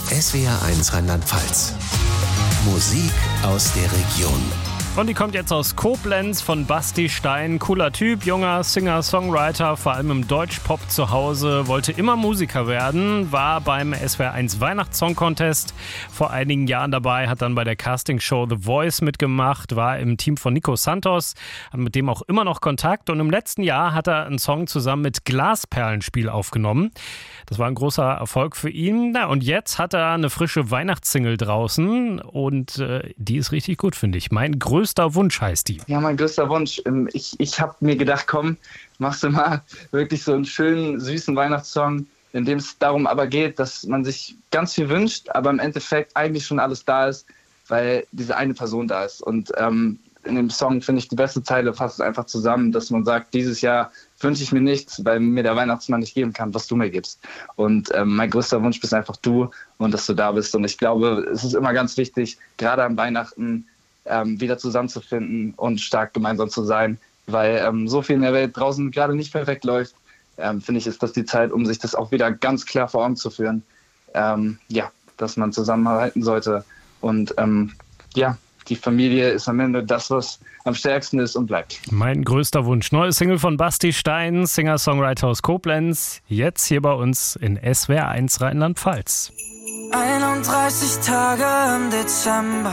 SWR1 Rheinland-Pfalz. Musik aus der Region. Und die kommt jetzt aus Koblenz von Basti Stein. Cooler Typ, junger Singer-Songwriter, vor allem im Deutschpop zu Hause, wollte immer Musiker werden, war beim SWR1 Weihnachtssong-Contest vor einigen Jahren dabei, hat dann bei der Castingshow The Voice mitgemacht, war im Team von Nico Santos, hat mit dem auch immer noch Kontakt und im letzten Jahr hat er einen Song zusammen mit Glasperlenspiel aufgenommen. Das war ein großer Erfolg für ihn. Na, und jetzt hat er eine frische Weihnachtssingle draußen und die ist richtig gut, finde ich. Mein größter Wunsch heißt die. Ja, mein größter Wunsch. Ich habe mir gedacht, komm, machst du mal wirklich so einen schönen, süßen Weihnachtssong, in dem es darum aber geht, dass man sich ganz viel wünscht, aber im Endeffekt eigentlich schon alles da ist, weil diese eine Person da ist. Und in dem Song finde ich die beste Zeile fasst es einfach zusammen, dass man sagt, dieses Jahr wünsche ich mir nichts, weil mir der Weihnachtsmann nicht geben kann, was du mir gibst. Und mein größter Wunsch bist einfach du und dass du da bist. Und ich glaube, es ist immer ganz wichtig, gerade an Weihnachten wieder zusammenzufinden und stark gemeinsam zu sein, weil so viel in der Welt draußen gerade nicht perfekt läuft. Finde ich, ist das die Zeit, um sich das auch wieder ganz klar vor Augen zu führen. Dass man zusammenhalten sollte. Und die Familie ist am Ende das, was am stärksten ist und bleibt. Mein größter Wunsch. Neue Single von Basti Stein, Singer-Songwriter aus Koblenz. Jetzt hier bei uns in SWR1 Rheinland-Pfalz. 31 Tage im Dezember,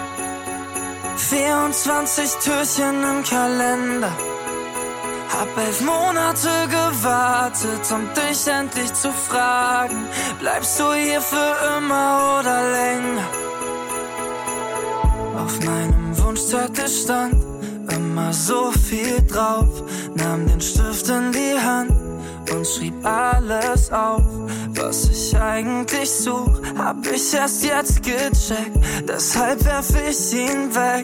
24 Türchen im Kalender. Hab 11 Monate gewartet, um dich endlich zu fragen, bleibst du hier für immer oder länger? Auf meinem Wunschzettel stand immer so viel drauf, nahm den Stift in die Hand und schrieb alles auf, was ich eigentlich such, hab ich erst jetzt gecheckt, deshalb werf ich ihn weg.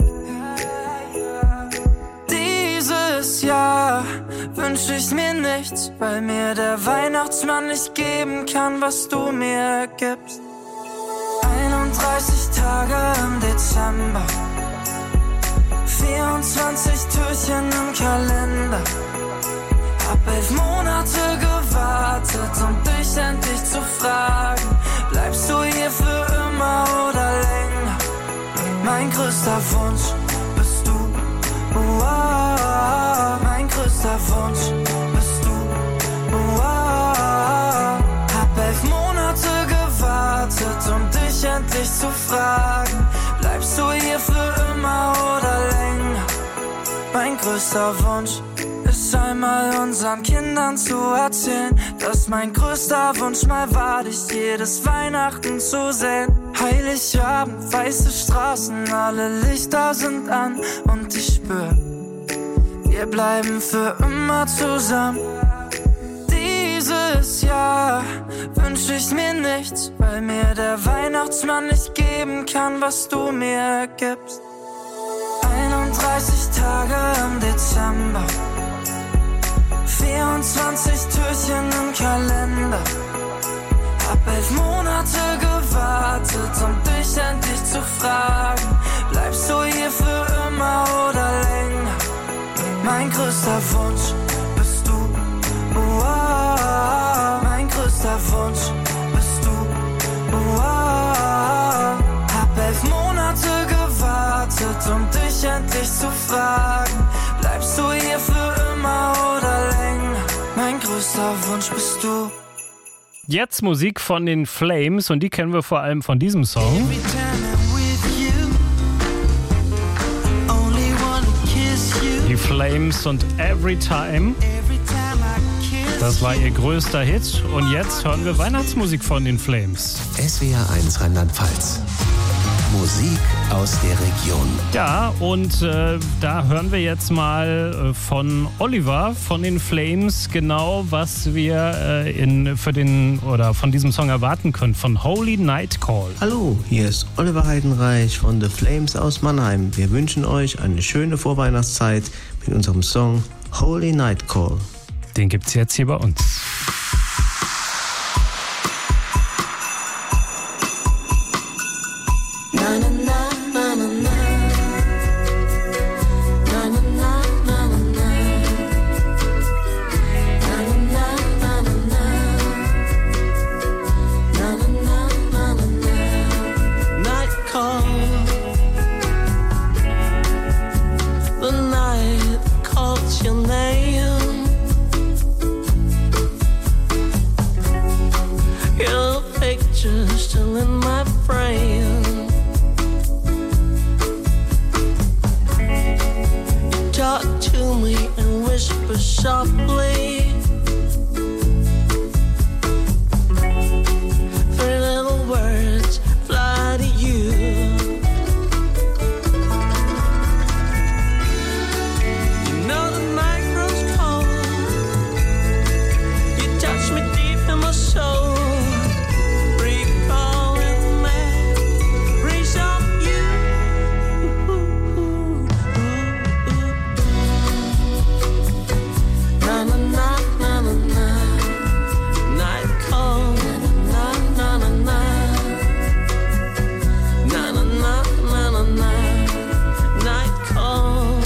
Dieses Jahr wünsch ich mir nichts, weil mir der Weihnachtsmann nicht geben kann, was du mir gibst. 31 Tage im Dezember, 24 Türchen im Kalender. Hab 11 Monate gewartet, um dich endlich zu fragen, bleibst du hier für immer oder länger? Mein größter Wunsch bist du, mein größter Wunsch bist du, hab 11 Monate gewartet, um dich endlich zu fragen, bleibst du hier für immer oder länger? Mein größter Wunsch ist einmal unseren Kindern zu erzählen, dass mein größter Wunsch mal war, dich jedes Weihnachten zu sehen. Heiligabend, weiße Straßen, alle Lichter sind an und ich spür, wir bleiben für immer zusammen. Dieses Jahr wünsch ich mir nichts, weil mir der Weihnachtsmann nicht geben kann, was du mir gibst. 31 Tage im Dezember, 24 Türchen im Kalender. Hab 11 Monate gewartet, um dich endlich zu fragen, bleibst du hier für immer oder länger? Mein größter Wunsch bist du, mein größter Wunsch bist du, hab 11 Monate gewartet, um dich endlich zu fragen, bleibst du hier für immer oder länger? Mein größter Wunsch bist du. Jetzt Musik von den Flames und die kennen wir vor allem von diesem Song. Die Flames und Every Time. Das war ihr größter Hit und jetzt hören wir Weihnachtsmusik von den Flames. SWR1 Rheinland-Pfalz. Musik aus der Region. Ja, und da hören wir jetzt mal von Oliver von den Flames genau, was wir von diesem Song erwarten können, von Holy Night Call. Hallo, hier ist Oliver Heidenreich von The Flames aus Mannheim. Wir wünschen euch eine schöne Vorweihnachtszeit mit unserem Song Holy Night Call. Den gibt's jetzt hier bei uns. picture still in my frame. You talk to me and whisper softly. Three little words fly to you. You know the night grows cold. You touch me deep in my soul. Recalling memories of you. Na na na na na na. Night call. Na na na na. Na na na na na na. Night call.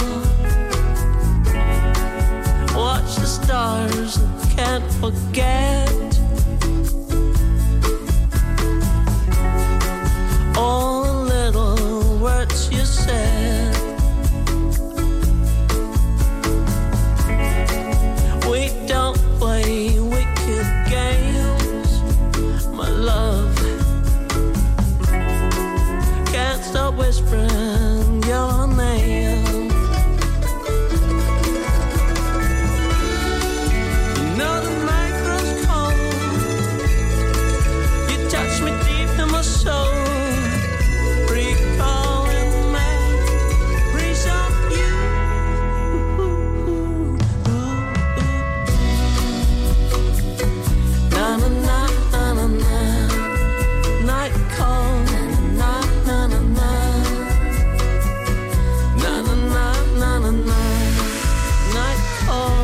Watch the stars and can't forget all the little words you said. We don't play wicked games, my love. Can't stop whispering your name. You know the night grows cold. You touch me deep in my soul. Recalling memories of you. Na na na na na na. Night call. Na na na na. Na na na na na na. Night call.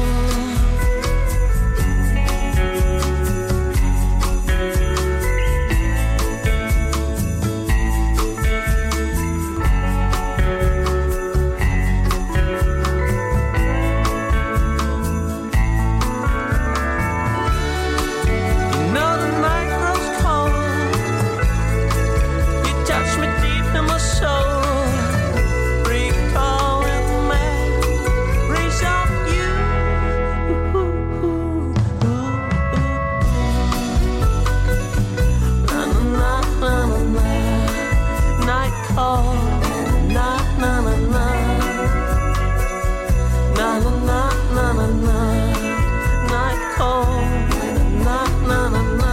You know the night grows cold. You touch me deep in my soul. Recalling memories of you. Na na na na na na. Night call. Na na na na. Na na na na na na. Night call. Na na na na.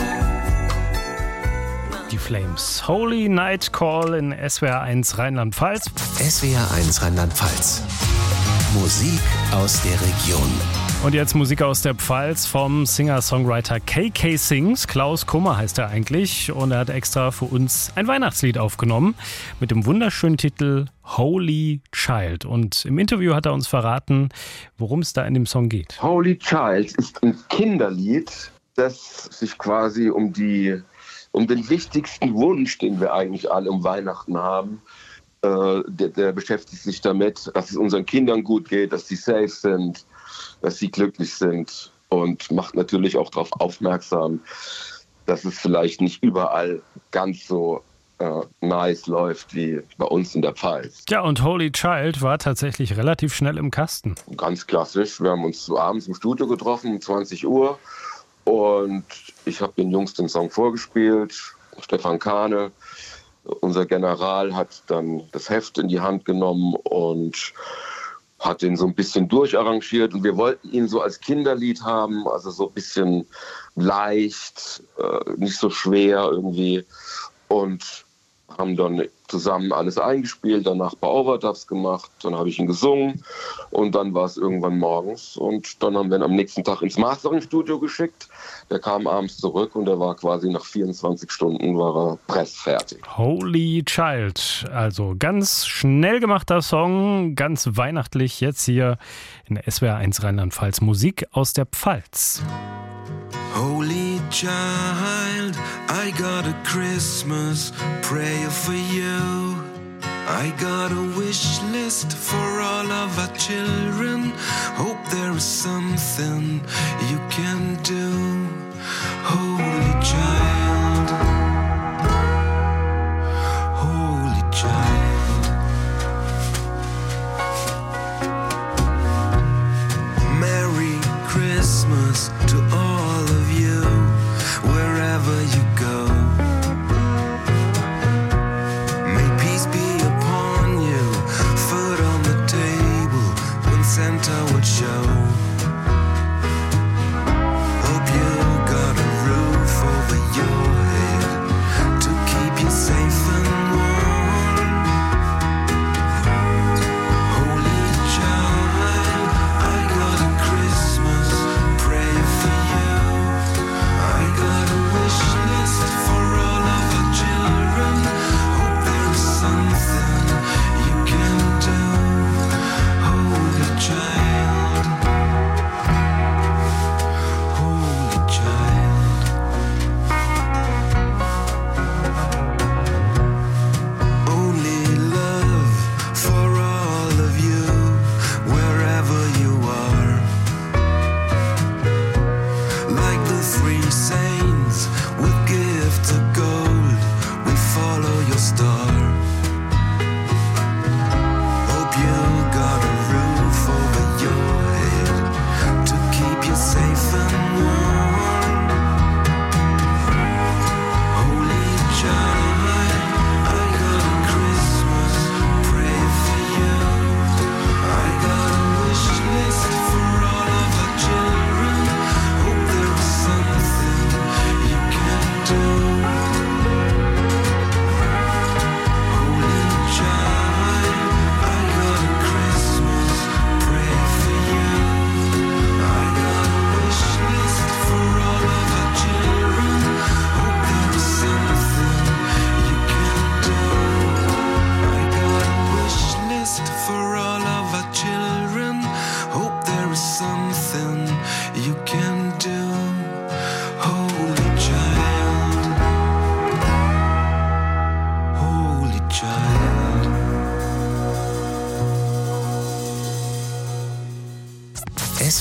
Die Flames. Holy Night Call in SWR 1 Rheinland-Pfalz. SWR 1 Rheinland-Pfalz. Musik aus der Region. Und jetzt Musik aus der Pfalz vom Singer-Songwriter KK Sings. Klaus Kummer heißt er eigentlich. Und er hat extra für uns ein Weihnachtslied aufgenommen mit dem wunderschönen Titel Holy Child. Und im Interview hat er uns verraten, worum es da in dem Song geht. Holy Child ist ein Kinderlied, das sich quasi um den wichtigsten Wunsch, den wir eigentlich alle um Weihnachten haben, der beschäftigt sich damit, dass es unseren Kindern gut geht, dass sie safe sind, dass sie glücklich sind und macht natürlich auch darauf aufmerksam, dass es vielleicht nicht überall ganz so nice läuft wie bei uns in der Pfalz. Ja, und Holy Child war tatsächlich relativ schnell im Kasten. Ganz klassisch. Wir haben uns so abends im Studio getroffen, um 20 Uhr. Und ich habe den Jungs den Song vorgespielt. Stefan Kahne, unser General, hat dann das Heft in die Hand genommen und hat den so ein bisschen durcharrangiert. Und wir wollten ihn so als Kinderlied haben, also so ein bisschen leicht, nicht so schwer irgendwie. Und haben dann zusammen alles eingespielt, danach ein paar Overdubs gemacht, dann habe ich ihn gesungen und dann war es irgendwann morgens und dann haben wir ihn am nächsten Tag ins Mastering-Studio geschickt. Der kam abends zurück und er war quasi nach 24 Stunden war er pressfertig. Holy Child, also ganz schnell gemachter Song, ganz weihnachtlich jetzt hier in der SWR 1 Rheinland-Pfalz. Musik aus der Pfalz. Holy child, I got a Christmas prayer for you. I got a wish list for all of our children. Hope there is something you can do. Holy child, holy child. Merry Christmas to all of you, wherever you go.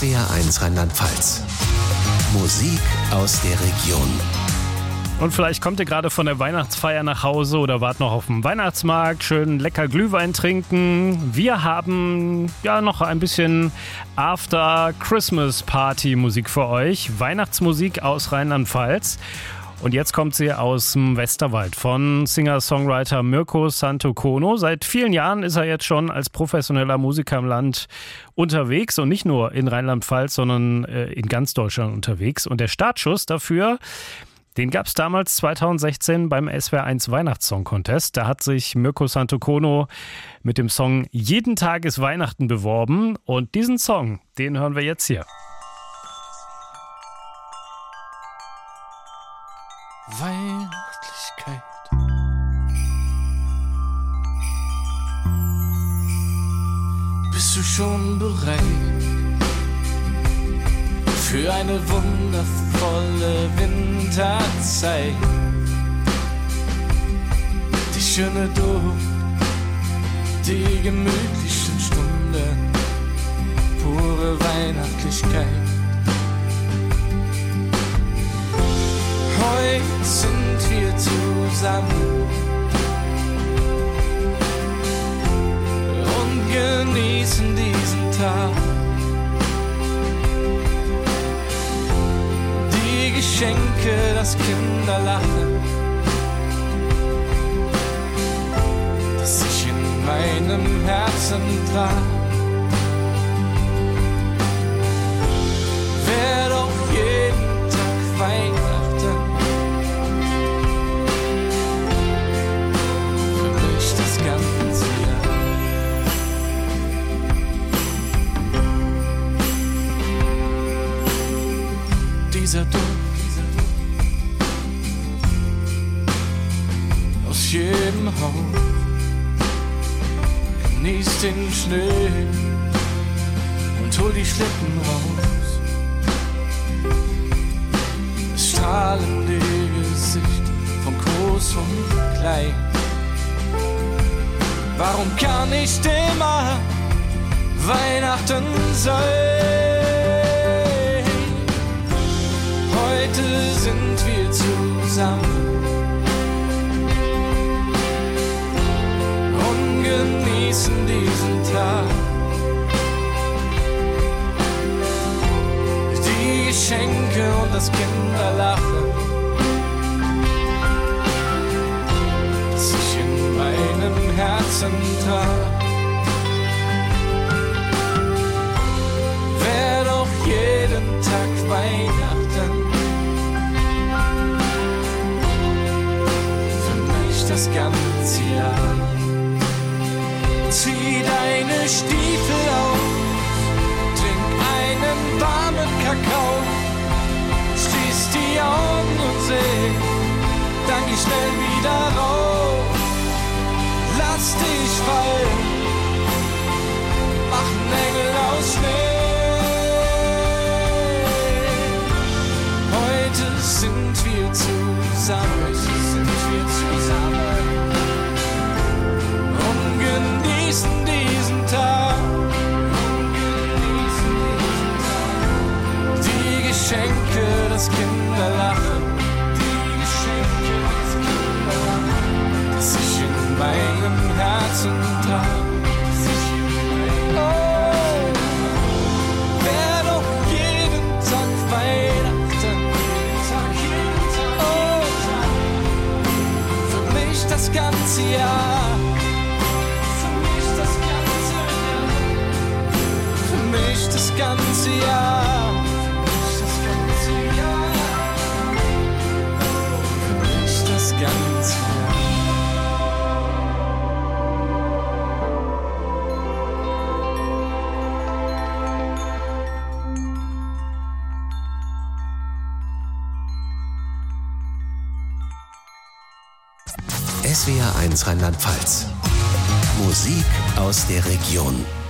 SWR1 Rheinland-Pfalz. Musik aus der Region. Und vielleicht kommt ihr gerade von der Weihnachtsfeier nach Hause oder wart noch auf dem Weihnachtsmarkt, schön lecker Glühwein trinken. Wir haben ja noch ein bisschen After-Christmas-Party-Musik für euch. Weihnachtsmusik aus Rheinland-Pfalz. Und jetzt kommt sie aus dem Westerwald von Singer-Songwriter Mirko Santokono. Seit vielen Jahren ist er jetzt schon als professioneller Musiker im Land unterwegs und nicht nur in Rheinland-Pfalz, sondern in ganz Deutschland unterwegs. Und der Startschuss dafür, den gab es damals 2016 beim SWR1 Weihnachtssong Contest. Da hat sich Mirko Santokono mit dem Song Jeden Tag ist Weihnachten beworben. Und diesen Song, den hören wir jetzt hier. Weihnachtlichkeit. Bist du schon bereit für eine wundervolle Winterzeit? Die schöne Duft, die gemütlichen Stunden, pure Weihnachtlichkeit. Heute sind wir zusammen und genießen diesen Tag. Die Geschenke, das Kinderlachen, das ich in meinem Herzen trage. Wär doch jeden Tag Weihnachten. Dieser Duft aus jedem Haus, genießt den Schnee und hol die Schlitten raus. Das strahlende Gesicht von groß und klein. Warum kann nicht immer Weihnachten sein? Heute sind wir zusammen und genießen diesen Tag. Die Geschenke und das Kinderlachen, das ich in meinem Herzen trage. Wär doch jeden Tag Weihnachten. Das ganze Jahr. Zieh deine Stiefel auf, trink einen warmen Kakao, schließ die Augen und seh, dann geh schnell wieder raus. Lass dich fallen, mach einen Engel aus Schnee. Heute sind wir zusammen. Genießen diesen Tag, die Geschenke, das Kinderlachen, das ich in meinem Herzen trage. Oh, wär doch jeden Tag Weihnachten, oh, für mich das ganze Jahr. Das ganze Jahr, für mich das ganze Jahr. SWR1 Rheinland-Pfalz. Musik aus der Region.